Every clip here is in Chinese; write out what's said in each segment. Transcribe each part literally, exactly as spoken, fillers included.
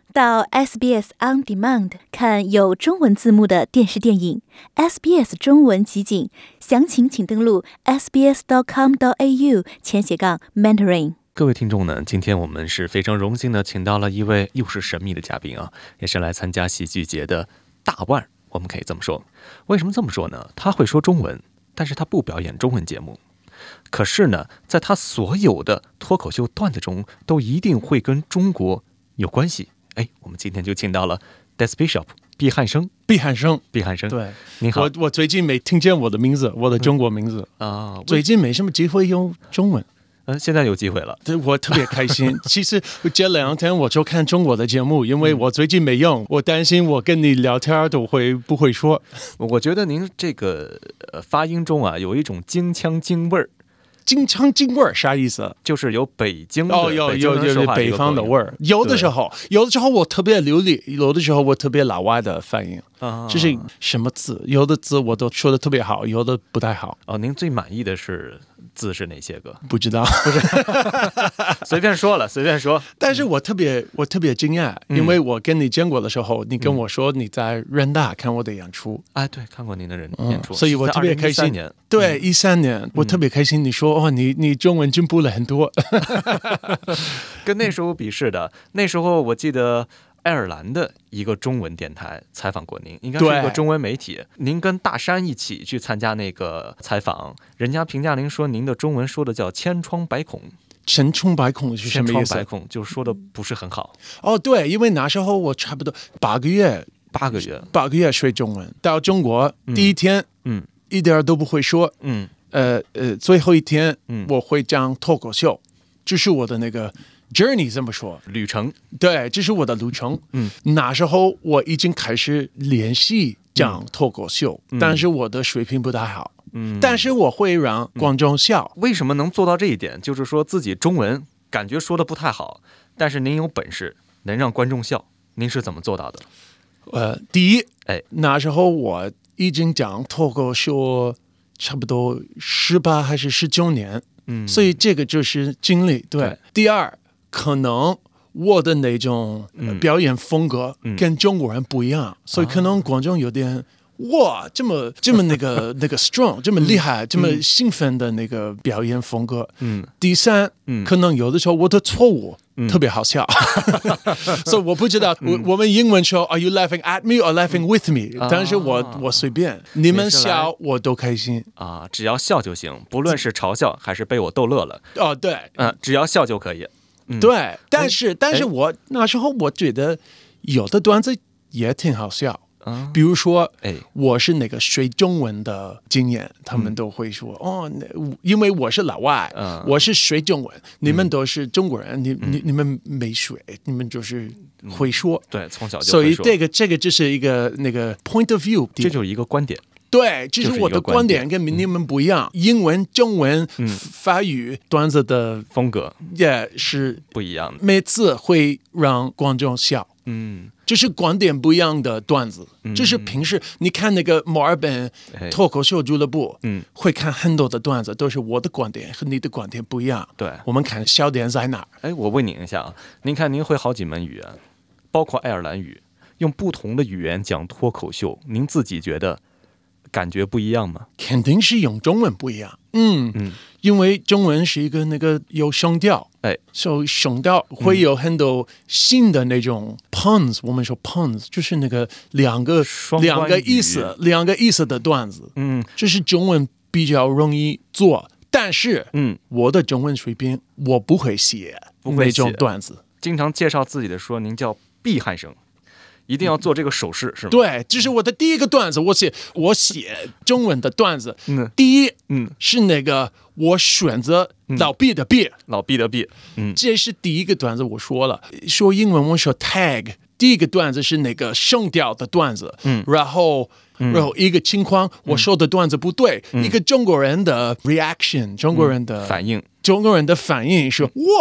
到 S B S On Demand 看有中文字幕的电视电影 S B S 中文集锦，详情请登录 s b s dot com dot a u 前斜杠 mentoring。 各位听众呢，今天我们是非常荣幸的请到了一位又是神秘的嘉宾啊，也是来参加喜剧节的大腕，我们可以这么说。为什么这么说呢？他会说中文，但是他不表演中文节目。可是呢，在他所有的脱口秀段子中，都一定会跟中国有关系。哎，我们今天就请到了 Des Bishop 毕汉生， 毕汉生， 毕汉生， 对， 你好。 我我最近没听见我的名字，我的中国名字啊、嗯，最近没什么机会用中文。 嗯，现在有机会了， 对，我特别开心。其实这两天我就看中国的节目，因为我最近没用，我担心我跟你聊天都会不会说。 我觉得您这个呃发音中啊有一种京腔京味儿。 京腔京味儿啥意思？ 就是有北京的哦，有有有北方的味儿。有的时候，有的时候我特别流利，有的时候我特别老外的反应。啊，这是什么字？有的字我都说的特别好，有的不太好。 哦，您最满意的是字是哪些个？ 不知道， 不是，随便说了，随便说。 但是我特别我特别惊讶，因为我跟你见过的时候，你跟我说你在人大看我的演出。 哎、嗯，对，看过您的人演出、 嗯，所以我特别开心。 年对，一三年、嗯、我特别开心。你说哦，你你中文进步了很多， 跟那时候比是的。那时候我记得爱尔兰的一个中文电台采访过您，应该是一个中文媒体。您跟大山一起去参加那个采访，人家评价您说您的中文说的叫千疮百孔。 千疮百孔是什么意思？ 千疮百孔就是说的不是很好。 哦，对，因为那时候我差不多八个月， 八个月， 八个月学中文，到中国、嗯、第一天，嗯，一点都不会说，嗯，呃呃，最后一天，嗯，我会讲脱口秀，这是我的那个。journey 这么说， 旅程， 对，这是我的路程。嗯，那时候我已经开始练习讲脱口秀、嗯，但是我的水平不太好。嗯，但是我会让观众笑、 嗯。为什么能做到这一点？就是说自己中文感觉说的不太好，但是您有本事能让观众笑，您是怎么做到的？ 呃，第一，哎，那时候我已经讲脱口秀差不多十八还是十九年，嗯，所以这个就是经历。对，对，第二。可能我的那种表演风格跟中国人不一样，嗯、所以可能观众有点哇，这么这么那个那个 strong， 这么厉害、嗯，这么兴奋的那个表演风格。嗯，第三，嗯，可能有的时候我的错误、嗯、特别好笑，所以我不知道、嗯、我, 我们英文说 Are you laughing at me or laughing with me？、嗯、但是我、啊、我随便，你们笑我都开心啊，只要笑就行，不论是嘲笑还是被我逗乐了。 哦，对， 嗯、呃，只要笑就可以。 嗯、对，但是但是我那时候我觉得有的段子也挺好笑，嗯、比如说，哎，我是那个学中文的经验，他们都会说、嗯、哦，因为我是老外，嗯、我是学中文，你们都是中国人，嗯、你你你们没学，你们就是会说， 嗯、对，从小就会说， 所以这个这个就是一个那个 point of view， 这就是一个观点。 对，这是我的观点，跟你们不一样。嗯、英文、中文、嗯、法语段子的风格也是不一样的， 每次会让观众笑。嗯，这是观点不一样的段子。嗯、这是平时你看那个墨尔本脱口秀俱乐部，嗯，会看很多的段子，都是我的观点和你的观点不一样。 对， 我们看笑点在哪儿？ 哎，我问您一下啊，您看您会好几门语言，包括爱尔兰语，用不同的语言讲脱口秀，您自己觉得？感觉不一样吗？ 肯定是用中文不一样，嗯嗯，因为中文是一个那个有声调，哎，所以声调会有很多新的那种 puns，、嗯、我们说 puns 就是那个两个两个意思两个意思的段子，嗯，这是中文比较容易做，但是嗯，我的中文水平我不会写那种段子， 经常介绍自己的说您叫毕汉生。一定要做这个手势是吗？ 对，这是我的第一个段子。我写我写中文的段子，嗯，第一，嗯，是那个我选择老毕的毕，嗯、 老毕的毕，嗯， 这是第一个段子。我说了，说英文我说 tag， 第一个段子是那个声调的段子，嗯，然后。然后一个情况，我说的段子不对，嗯、一个中国人的 reaction， 中国人的反应， 中国人的反应是哇。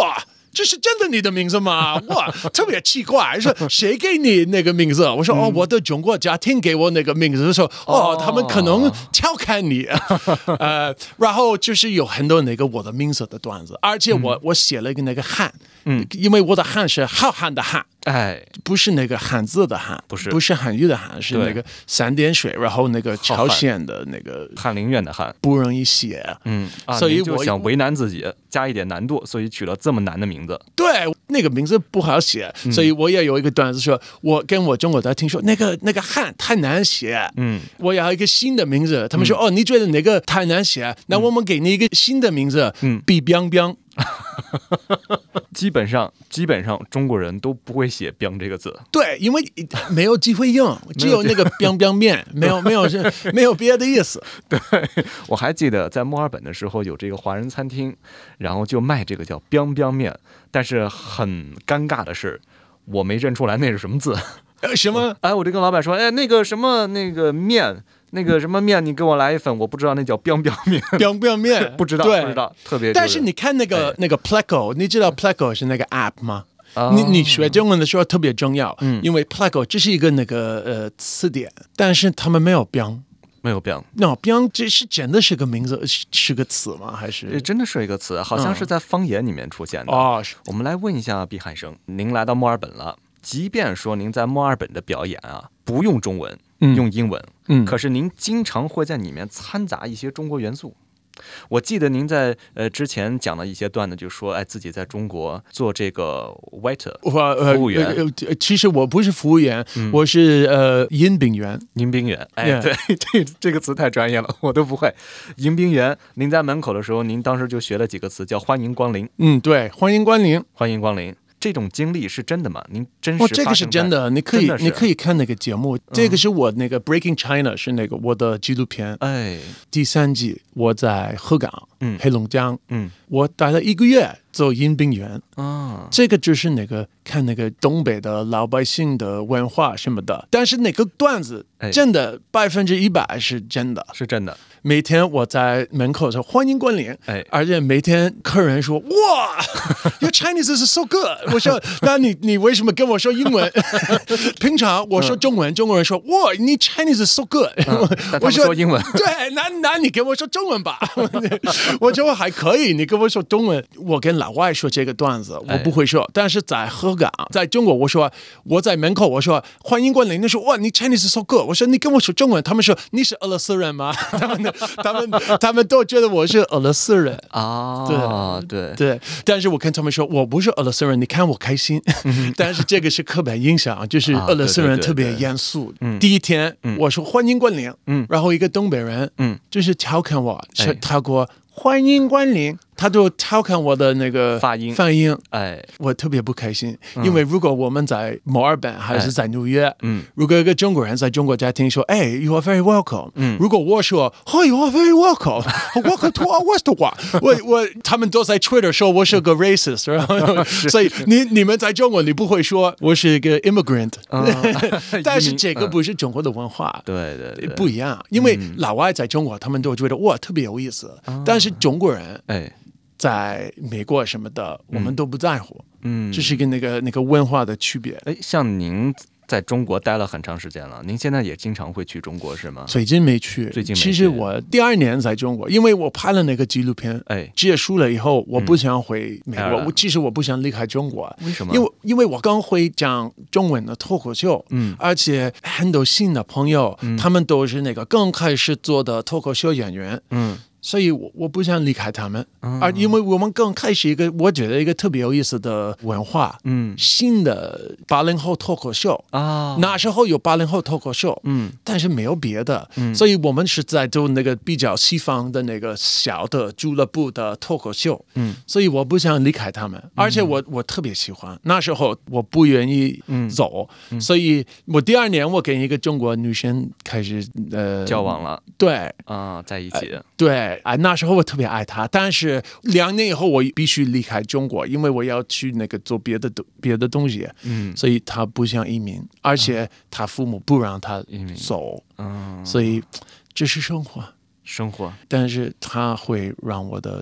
这是真的你的名字吗？哇，特别奇怪，说谁给你那个名字？我说、嗯、哦，我的中国家庭给我那个名字，说哦，他们可能调侃你，呃，然后就是有很多那个我的名字的段子，而且我、嗯、我写了一个那个汉，嗯，因为我的汉是浩瀚的汉。 哎， 不是那个汉字的汉， 不是不是汉语的汉，是那个三点水，然后那个朝鲜的那个翰林院的汉， 不容易写， 嗯，啊、 所以我就想为难自己，加一点难度，所以取了这么难的名字。 对，那个名字不好写，嗯、所以我也有一个段子说，我跟我中国的听说那个那个汉太难写，嗯，我要一个新的名字，他们说、嗯、哦，你觉得哪个太难写？那我们给你一个新的名字，嗯，比biang biang。 基本上，基本上中国人都不会写 "biang" 这个字。 对，因为没有机会用，只有那个 biang biang 面，没有没有没有别的意思。 对，我还记得在墨尔本的时候有这个华人餐厅，然后就卖这个叫 biang biang 面，但是很尴尬的是，我没认出来那是什么字。 呃，什么？ 哎，我就跟老板说，哎，那个什么那个面。那个什么面，你给我来一份，我不知道那叫 biang biang 面 ，biang biang 面， 不知道，不知道，特别。 但是你看那个、哎、那个 Pleco， 你知道 Pleco 是那个 app 吗？哦、你你学中文的时候特别重要，嗯，因为 Pleco 这是一个那个呃词典，但是他们没有 biang。 没有 biang， no biang 这是真的是个名字，是是个词吗？还是真的是一个词？好像是在方言里面出现的。 哦、 嗯，我们来问一下毕汉生，您来到墨尔本了，即便说您在墨尔本的表演啊，不用中文。嗯、用英文，嗯，可是您经常会在里面掺杂一些中国元素。我记得您在呃之前讲的一些段子，就说哎自己在中国做这个 waiter 服务员、呃呃。其实我不是服务员，嗯、我是呃迎宾员。 迎宾员，哎， yeah. 对，这这个词太专业了，我都不会。迎宾员，您在门口的时候，您当时就学了几个词，叫欢迎光临。 嗯，对，欢迎光临， 欢迎光临。这种经历是真的吗？您真实？ 哦，这个是真的，你可以你可以看那个节目，嗯、这个是我那个 Breaking China 是那个我的纪录片，哎，第三季我在鹤岗，嗯，黑龙江，嗯，我待了一个月做迎宾员，啊，这个就是那个看那个东北的老百姓的文化什么的，但是那个段子真的百分之一百是真的， 是真的。 每天我在门口说欢迎光临，哎，而且每天客人说哇 ，Your Chinese is so good。我说那你你为什么跟我说英文？平常我说中文，嗯、中国人说哇，你 Chinese is so good。 嗯、我说英文，对，那那你跟我说中文吧。我说还可以，你跟我说中文。我跟老外说这个段子，我不会说，哎、但是在鹤岗，在中国，我说我在门口，我说欢迎光临，他说哇，你 Chinese is so good。我说你跟我说中文，他们说你是俄罗斯人吗？他们他们他们都觉得我是俄罗斯人啊，对对对，但是我跟他们说我不是俄罗斯人，你看我开心。嗯、但是这个是刻板印象，就是俄罗斯人特别严肃。啊、对对对对第一天、嗯、我说欢迎光临，嗯，然后一个东北人，嗯，就是调侃我，哎、他给我欢迎光临。他就调侃我的那个发音， 发音， 哎， 我特别不开心，嗯、因为如果我们在墨尔本还是在纽约，嗯，如果一个中国人在中国家庭说，哎 ，You are very welcome，嗯，如果我说，Oh, you are very welcome，welcome to our Westward， 我我他们都在 Twitter 说我是个 racist， 然后所以你你们在中国你不会说我是一个 immigrant，嗯、但是这个不是中国的文化， 对对对， 不一样，因为老外在中国他们都觉得哇特别有意思，嗯、但是中国人，哎。在美国什么的，我们都不在乎，嗯，这是跟那个那个文化的区别。 哎，像您在中国待了很长时间了，您现在也经常会去中国是吗？ 最近没去， 最近没去。 其实我第二年在中国，因为我拍了那个纪录片，哎，结束了以后，我不想回美国，嗯、我其实我不想离开中国， 为什么？ 因为因为我刚会讲中文的脱口秀，嗯，而且很多新的朋友，嗯、他们都是那个刚开始做的脱口秀演员，嗯。所以我我不想离开他们，嗯、而因为我们刚开始一个，我觉得一个特别有意思的文化，嗯，新的八零后脱口秀啊，那时候有八零后脱口秀，嗯，但是没有别的，嗯，所以我们是在做那个比较西方的那个小的俱乐部的脱口秀，嗯，所以我不想离开他们，而且我我特别喜欢，那时候我不愿意走，嗯、所以我第二年我跟一个中国女生开始呃交往了， 对啊，在一起， 呃、对。啊，那时候我特别爱他，但是两年以后我必须离开中国，因为我要去那个做别的别的东西，嗯，所以他不想移民，而且他父母不让他走，嗯，所以这是生活， 生活， 但是他会让我的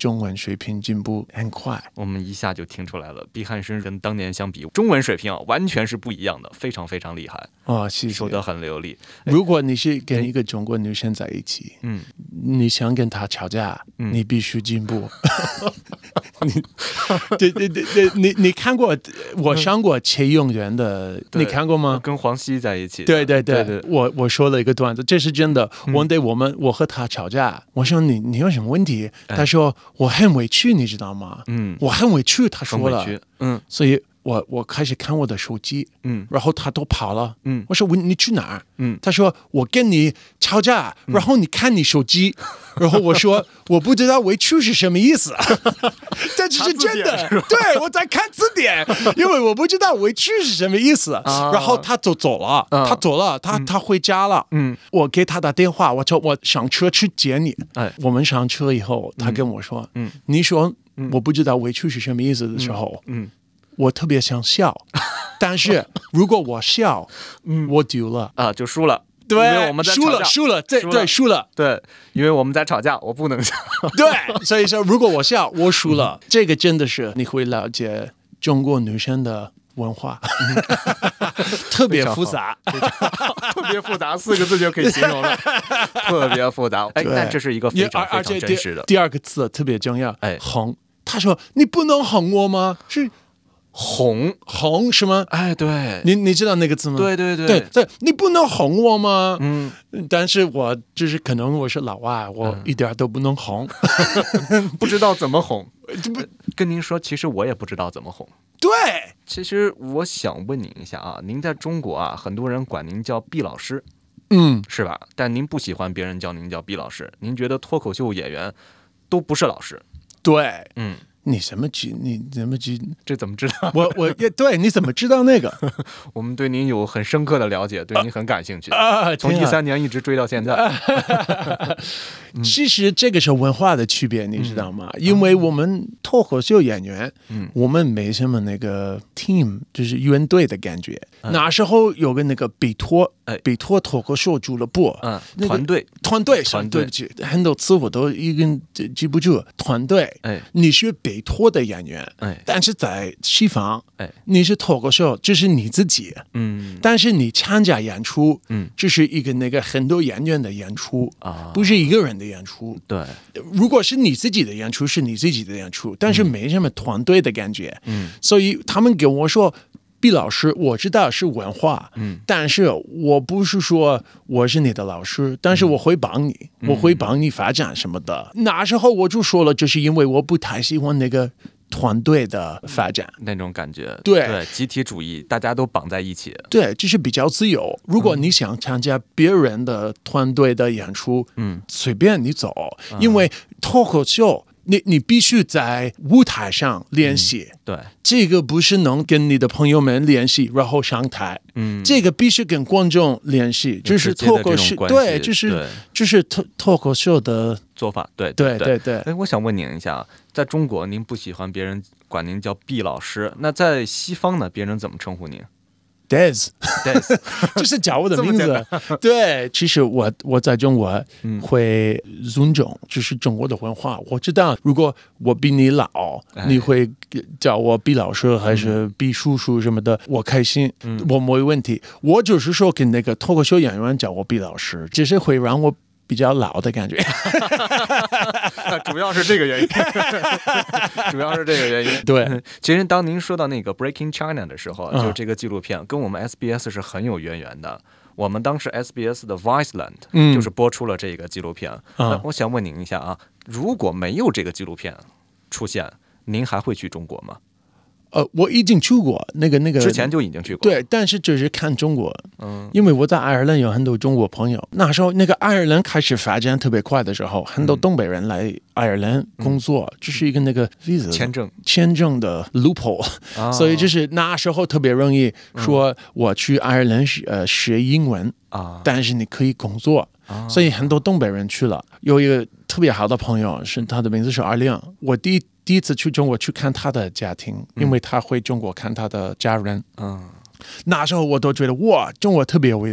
中文水平进步很快。 我们一下就听出来了，毕汉生跟当年相比，中文水平啊完全是不一样的，非常非常厉害哦，谢谢， 说得很流利。 如果你是跟一个中国女生在一起，嗯，你想跟她吵架，嗯、你必须进步。你对对对对，你你看过我上过切用员的，你看过吗？ 跟黄西在一起。 对对对， 对对我我说了一个段子，这是真的。One day 我们我和他吵架，我说你你有什么问题？他说我很委屈，你知道吗？嗯，我很委屈，他说了，嗯，所以我我开始看我的手机，嗯，然后他都跑了，嗯，我说我你去哪儿？嗯，他说我跟你吵架，然后你看你手机，然后我说我不知道委屈是什么意思，这只是真的，对，我在看字典，因为我不知道委屈是什么意思，然后他就走了，他走了，他他回家了，嗯，我给他打电话，我说我上车去接你，哎，我们上车以后，他跟我说，嗯，你说我不知道委屈是什么意思的时候，嗯。我特别想笑，但是如果我笑，嗯，我丢了啊，就输了。 对， 因为我们在输了，输了，对对，输了， 对，因为我们在吵架，我不能笑。 对，所以说如果我笑，我输了。嗯、这个真的是你会了解中国女生的文化，特别复杂， 特别复杂，四个字就可以形容了，特别复杂。哎，但这是一个非常非常真实的。 第二个字特别重要，哎，哄。他说：“你不能哄我吗？是哄哄是吗？ 哎，对， 你你知道那个字吗？ 对对对对对，你不能哄我吗？嗯，但是我就是可能我是老外，我一点都不能哄， 嗯、不知道怎么哄。跟您说，其实我也不知道怎么哄。 对， 其实我想问您一下啊，您在中国啊，很多人管您叫毕老师， 嗯， 是吧？但您不喜欢别人叫您叫毕老师，您觉得脱口秀演员都不是老师。” 对， 嗯， 你什么知？你怎么知？ 这怎么知道？ 我我也对，你怎么知道那个？ 我们对您有很深刻的了解，对您很感兴趣，啊、从一三年一直追到现在。啊、 其实这个是文化的区别，你知道吗？嗯、因为我们脱口秀演员，嗯，我们没什么那个 team， 就是乐队的感觉。嗯、那时候有个那个北脱，哎，北脱脱口秀俱乐部， 嗯，那个、团队， 团队，团队，对不起，很多词我都一个记不住。团队，哎，你是北脱的演员，哎，但是在西方，哎，你是脱口秀，这是你自己，嗯，但是你参加演出，嗯，这是一个那个很多演员的演出啊，不是一个人的演出， 对， 如果是你自己的演出，是你自己的演出，但是没什么团队的感觉，嗯，所以他们跟我说。毕老师，我知道是文化，嗯，但是我不是说我是你的老师，但是我会帮你，嗯、我会帮你发展什么的。那时候我就说了，就是因为我不太喜欢那个团队的发展那种感觉， 对对，集体主义，大家都绑在一起， 对，就是比较自由。如果你想参加别人的团队的演出，嗯，随便你走，嗯、因为脱口秀。你你必须在舞台上练习、 嗯，对， 这个不是能跟你的朋友们练习，然后上台，嗯，这个必须跟观众练习，就是脱口秀，对，就是就是脱脱口秀的做法，对对对对。 哎，我想问您一下，在中国您不喜欢别人管您叫毕老师，那在西方呢，别人怎么称呼您 ？Des， Des 就是叫我的名字。对，其实我我在中国会尊重，就是中国的文化。我知道，如果我比你老，哎、你会叫我毕老师还是毕叔叔什么的，我开心，嗯、我没问题。我就是说，跟那个脱口秀演员叫我毕老师，只是会让我。比较老的感觉主要是这个原因主要是这个原因对， 其实当您说到那个 Breaking China 的时候、嗯、就是这个纪录片跟我们 S B S 是很有渊源的。我们当时 S B S 的 Viceland、嗯、就是播出了这个纪录片、嗯、我想问您一下啊，如果没有这个纪录片出现，您还会去中国吗？ 呃，我已经去过那个那个， 之前就已经去过。 对，但是就是看中国，嗯，因为我在爱尔兰有很多中国朋友。那时候那个爱尔兰开始发展特别快的时候，很多东北人来爱尔兰工作，这、嗯、是一个那个 visa 签证签证的 loophole，、哦、所以就是那时候特别容易说我去爱尔兰呃学英文啊，但是你可以工作。所以很多东北人去了，有一个特别好的朋友，是他的名字是阿亮。我第一第一次去中国去看他的家庭，因为他回中国看他的家人。嗯，那时候我都觉得哇，中国特别有意思。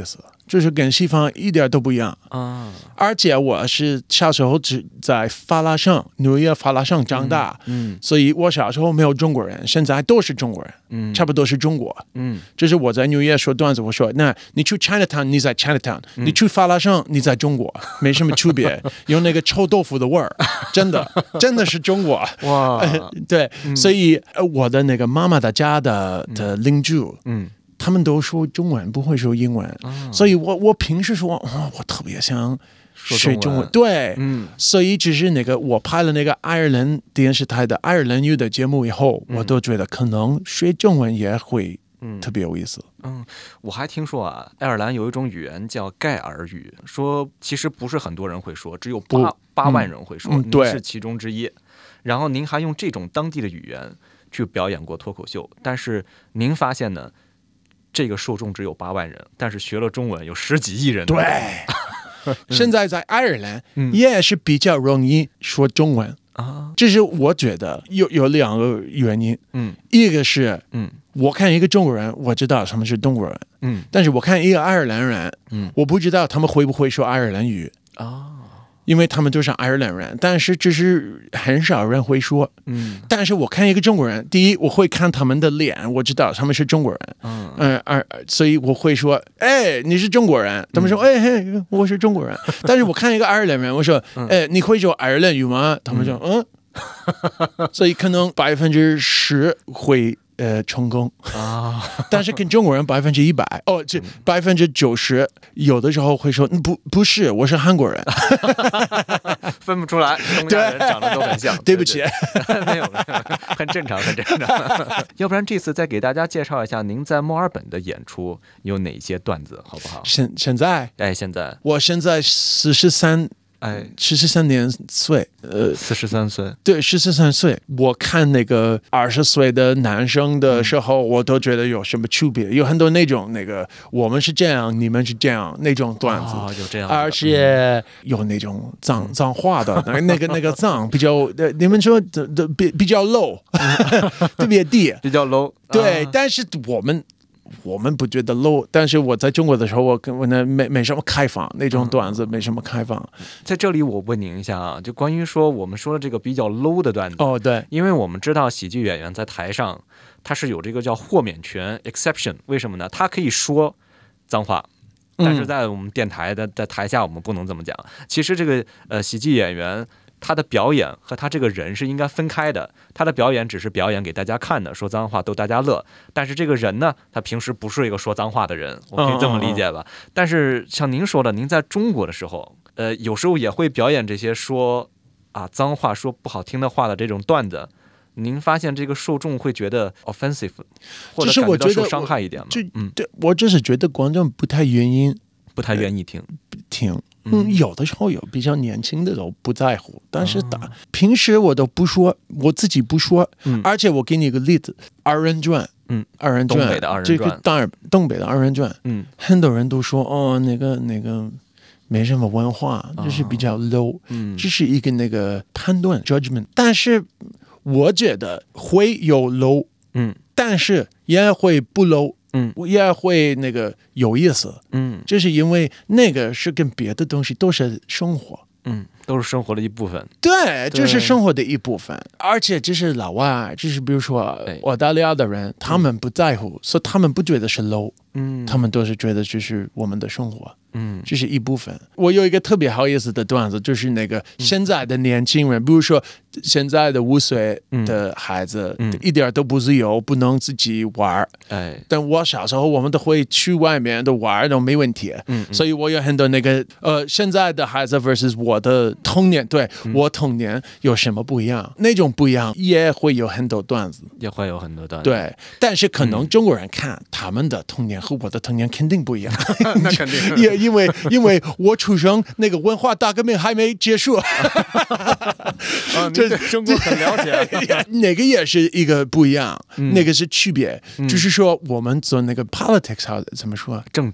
就是跟西方一点都不一样啊。 而且我是小时候只在法拉盛纽约法拉盛长大， 嗯，嗯所以我小时候没有中国人，现在都是中国人， 嗯， 差不多是中国， 嗯， 就是我在纽约说段子，我说那你去 Chinatown 你在 Chinatown，、嗯、你去法拉盛你在中国，没什么区别，有那个臭豆腐的味儿，真的真的是中国哇、 呃，对、嗯，所以、呃、我的那个妈妈的家的的邻居， 嗯。 他们都说中文，不会说英文，哦、所以我我平时说，哦、我特别想学中文，对， 嗯， 所以只是那个我拍了那个爱尔兰电视台的爱尔兰语的节目以后，嗯、我都觉得可能学中文也会特别有意思。 嗯，我还听说啊，爱尔兰有一种语言叫盖尔语，说其实不是很多人会说，只有八八万人会说， 嗯嗯、 您是其中之一。然后您还用这种当地的语言去表演过脱口秀，但是您发现呢？这个受众只有八万人，但是学了中文有十几亿人。 对，现在在爱尔兰、嗯、也是比较容易说中文啊。这是我觉得有有两个原因，嗯，一个是，嗯，我看一个中国人，我知道他们是中国人，嗯，但是我看一个爱尔兰人，嗯，我不知道他们会不会说爱尔兰语啊。因为他们都是爱尔兰人，但是只是很少人会说。嗯，但是我看一个中国人，第一我会看他们的脸，我知道他们是中国人。嗯嗯，而、呃、所以我会说，哎，你是中国人？他们说，哎嘿，我是中国人。但是我看一个爱尔兰人，我说，哎，你会说爱尔兰语吗？他们说，嗯。嗯所以可能百分之十会。呃，成功啊，但是跟中国人百分之一百哦，这百分之九十有的时候会说不不是，我是韩国人， 分不出来，东亚人长得都很像。 对不起， 没有，很正常，很正常。要不然这次再给大家介绍一下您在墨尔本的演出有哪些段子，好不好？ 现现在， 哎，现在我现在四十三。 哎， 十三年岁，呃， 四十三岁， 对，十三岁。我看那个二十岁的男生的时候，嗯、我都觉得有什么区别？有很多那种那个我们是这样，你们是这样那种段子， 哦、有这样， 而且有那种脏、嗯、脏话的，那个那个脏比较，你们说的的比比较 low， 特别低， 比较 low， 对， 啊、 但是我们。我们不觉得 low， 但是我在中国的时候，我跟我那没没什么开放，那种段子没什么开放。 在这里我问您一下啊，就关于说我们说的这个比较 low 的段子， 哦对， 因为我们知道喜剧演员在台上他是有这个叫豁免权 exception， 为什么呢？他可以说脏话。但是在我们电台的在台下我们不能这么讲。其实这个呃喜剧演员。他的表演和他这个人是应该分开的，他的表演只是表演给大家看的，说脏话逗大家乐，但是这个人呢，他平时不是一个说脏话的人，我可以这么理解吧？嗯嗯嗯但是像您说的，您在中国的时候，呃，有时候也会表演这些说啊脏话、说不好听的话的这种段子，您发现这个受众会觉得 offensive， 或者感觉到受伤害一点吗？ 嗯，对，我只是觉得观众不太愿意， 不太愿意听、 呃、听。嗯，有的时候有比较年轻的都不在乎，但是打、哦、平时我都不说，我自己不说，嗯、而且我给你一个例子，二人转， 嗯， 二人转， 东北的二人转， 这个当然东北的二人转， 嗯， 很多人都说哦，那个那个没什么文化，就是比较 low，嗯，这是一个那个判断 judgment， 但是我觉得会有 low， 嗯， 但是也会不 low。 嗯， 我也会那个有意思， 嗯， 就是因为那个是跟别的东西都是生活， 嗯，都是生活的一部分， 对，这是生活的一部分，而且这是老外，就是比如说澳大利亚的人，他们不在乎，所以他们不觉得是 low， 嗯，他们都是觉得这是我们的生活，嗯，这是一部分。我有一个特别好意思的段子，就是那个现在的年轻人，比如说现在的五岁的孩子，嗯、一点都不自由，不能自己玩，哎，但我小时候我们都会去外面都玩都没问题，嗯，所以我有很多那个呃，现在的孩子 versus 我的童年，对、嗯、我童年有什么不一样？那种不一样也会有很多段子， 也会有很多段子， 对，但是可能中国人看、嗯、他们的童年和我的童年肯定不一样， 那肯定， 也因为因为我出生那个文化大革命还没结束，啊， 这中国很了解， 那个也是一个不一样，嗯、那个是区别，嗯、就是说我们做那个 politics 好怎么说？ 政治。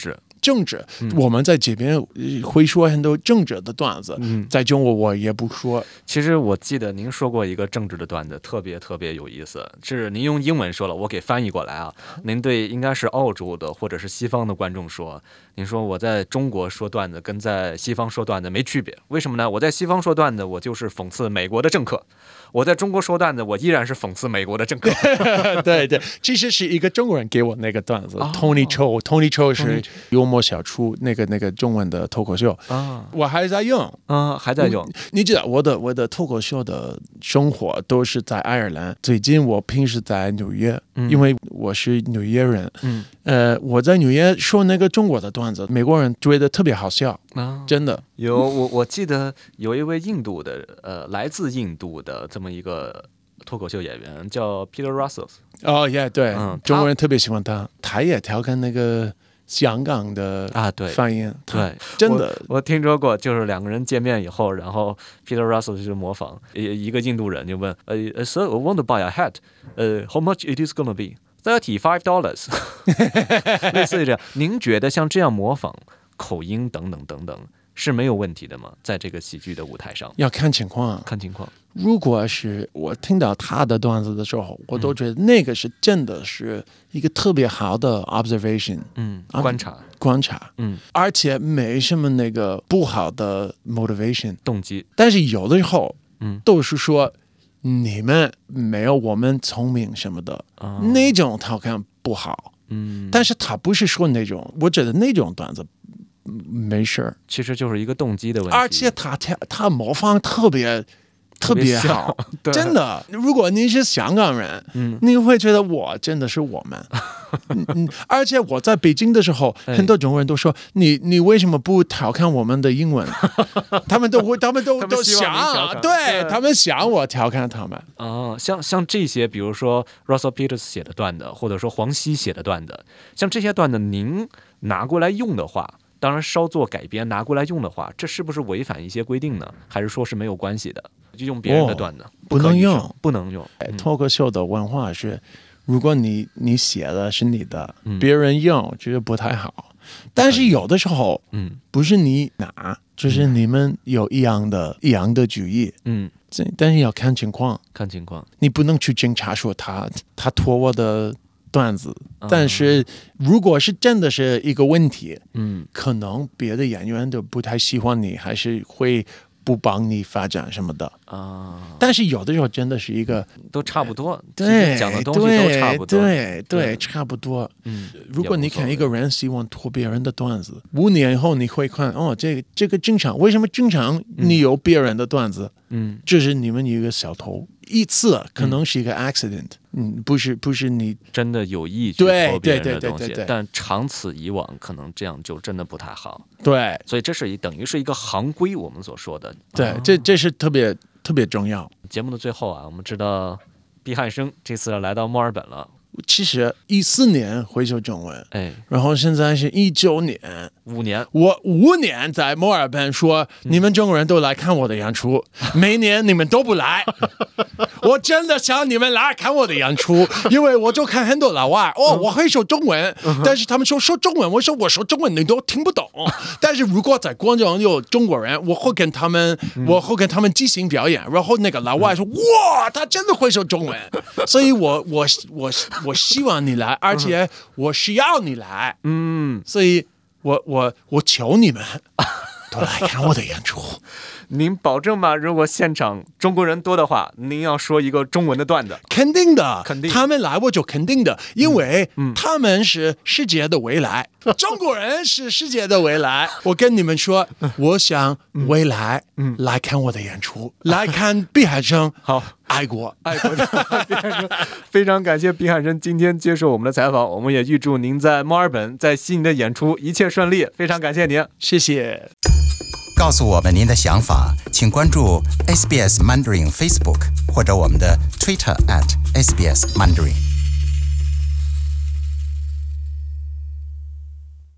政治，嗯、我们在这边会说很多政治的段子， 嗯、 在中国我也不说。 其实我记得您说过一个政治的段子，特别特别有意思，是您用英文说了，我给翻译过来啊。您对应该是澳洲的或者是西方的观众说，您说我在中国说段子跟在西方说段子没区别，为什么呢？我在西方说段子，我就是讽刺美国的政客；我在中国说段子，我依然是讽刺美国的政客。 对对，其实是一个中国人给我那个段子、哦、，Tony Chou，Tony Chou 是幽默小厨那个那个中文的脱口秀啊、哦，我还在用啊、哦，还在用。 你知道我的我的脱口秀的生活都是在爱尔兰，最近我平时在纽约，嗯、因为我是纽约人，嗯，呃，我在纽约说那个中国的段子，美国人觉得特别好笑啊、哦，真的。 有我我记得有一位印度的呃来自印度的这么一个脱口秀演员叫 Peter Russell。 哦耶，对，嗯，中国人特别喜欢他，他也调侃那个香港的啊，对，发音， 对， 真的我，我听说过，就是两个人见面以后，然后 Peter Russell 就模仿一个印度人就问，呃 ，Sir, I want to buy a hat. 呃 ，How much it is gonna be? thirty-five dollars. 类似于这样，您觉得像这样模仿口音等等等等是没有问题的吗？在这个喜剧的舞台上， 要看情况， 看情况。 如果是我听到他的段子的时候，我都觉得那个是真的是一个特别好的 observation， 嗯，观察， 观察，嗯，而且没什么那个不好的 motivation 动机。 但是有的时候，嗯，都是说你们没有我们聪明什么的，哦、那种调侃不好，嗯，但是他不是说那种，我觉得那种段子。没事， 其实就是一个动机的问题， 而且他他他模仿特别特别好，真的。如果你是香港人，嗯，你会觉得我真的是我们。嗯，而且我在北京的时候，很多中国人都说你你为什么不调侃我们的英文？他们都会，他们都他们都想，对他们想我调侃他们。 哦，像像这些，比如说 Russell Peters 写的段子，或者说黄西写的段子，像这些段子，您拿过来用的话。当然，稍作改编拿过来用的话，这是不是违反一些规定呢？还是说是没有关系的？就用别人的段子、哦、 不能用， 不能用。 脱口秀的文化是，如果你你写的是你的，嗯、别人用觉得不太好。但是有的时候，嗯，不是你拿，就是你们有一样的、一样的主意，嗯，但是要看情况， 看情况， 你不能去警察说他他拖我的。段子，但是如果是真的是一个问题，嗯，可能别的演员都不太喜欢你，还是会不帮你发展什么的啊。但是有的时候真的是一个都差不多， 对， 讲的东西都差不多， 对对对，差不多。嗯，如果你看一个人喜欢拖别人的段子，五年以后你会看，哦，这个这个正常，为什么正常？你有别人的段子，嗯，这是你们一个小头。一次可能是一个 accident， 嗯，不是不是你真的有意去偷别人的东西，但长此以往，可能这样就真的不太好。 对， 所以这是一等于是一个行规，我们所说的。 对，啊、这这是特别特别重要。 节目的最后啊，我们知道毕汉生这次来到墨尔本了。 其实一四年会说中文，哎，然后现在是一九年， 五年， 我五年在墨尔本说、嗯、你们中国人都来看我的演出，每年你们都不来，我真的想你们来看我的演出，因为我就看很多老外，哦，我会说中文，但是他们说说中文，我说我说中文你都听不懂，但是如果在观众有中国人，我会跟他们，我会跟他们即兴表演，然后那个老外说哇，他真的会说中文，所以我我我。我希望你来，而且我需要你来，嗯，所以我我我求你们都来看我的演出。 您保证吗？如果现场中国人多的话，您要说一个中文的段子。 肯定的，肯定。他们来我就肯定的，因为他们是世界的未来，嗯、中国人是世界的未来。我跟你们说，我想未来来看我的演出，嗯、来看毕汉生。 好。 爱国， 爱国的毕汉生，非常感谢毕汉生今天接受我们的采访，我们也预祝您在墨尔本、在悉尼的演出一切顺利，非常感谢您， 谢谢。 告诉我们您的想法，请关注 S B S Mandarin Facebook 或者我们的 Twitter at S B S Mandarin。